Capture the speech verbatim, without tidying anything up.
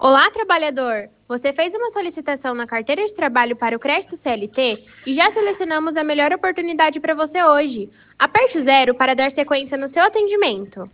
Olá, trabalhador! Você fez uma solicitação na carteira de trabalho para o crédito C L T e já selecionamos a melhor oportunidade para você hoje. Aperte o zero para dar sequência no seu atendimento.